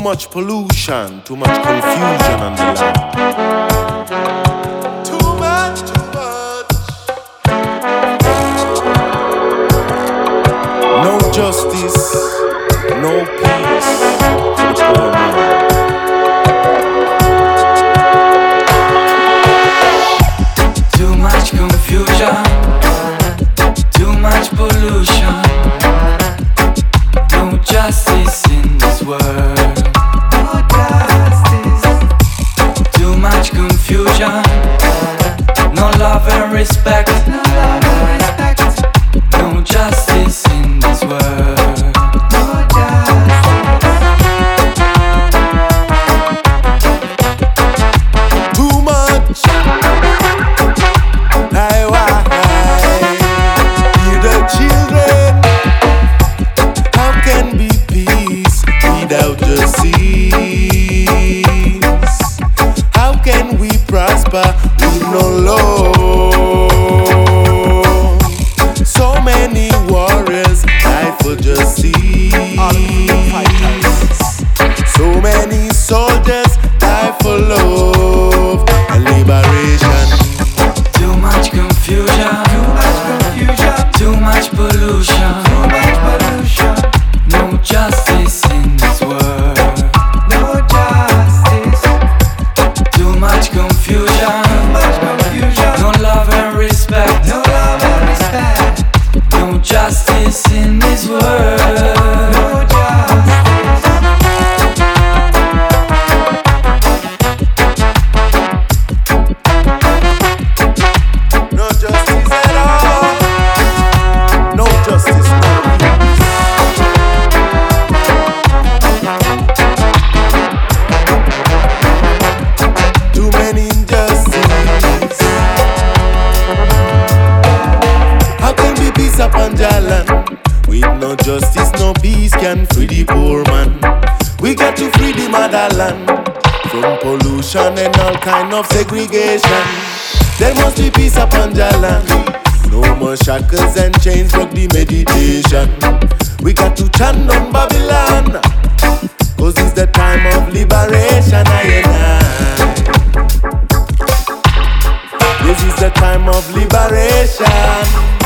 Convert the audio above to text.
much pollution, too much confusion on the land. Too much, too much. No justice, no peace for the poor man. Too much confusion, too much pollution. No justice in this world. No justice. Too much confusion. No love and respect. No love and respect. No justice in this world. No justice. Too much. Why? Hear the children. How can be peace without justice? How can we prosper with no love? So many warriors die for justice. So many soldiers die for love and liberation. Too much confusion, too much pollution, no justice in this world. No justice. Too much confusion, no love and respect. No love and respect. No justice in this world. No justice. No justice at all. No justice, no peace. Too many injustices. How can be peace upon Jalan? With no justice, no peace can free the poor man. We got to free the motherland from pollution and all kind of segregation. There must be peace upon Jalan. No more shackles and chains, rock the meditation. We got to chant on Babylon, cause it's the time of liberation, I and I. This is the time of liberation.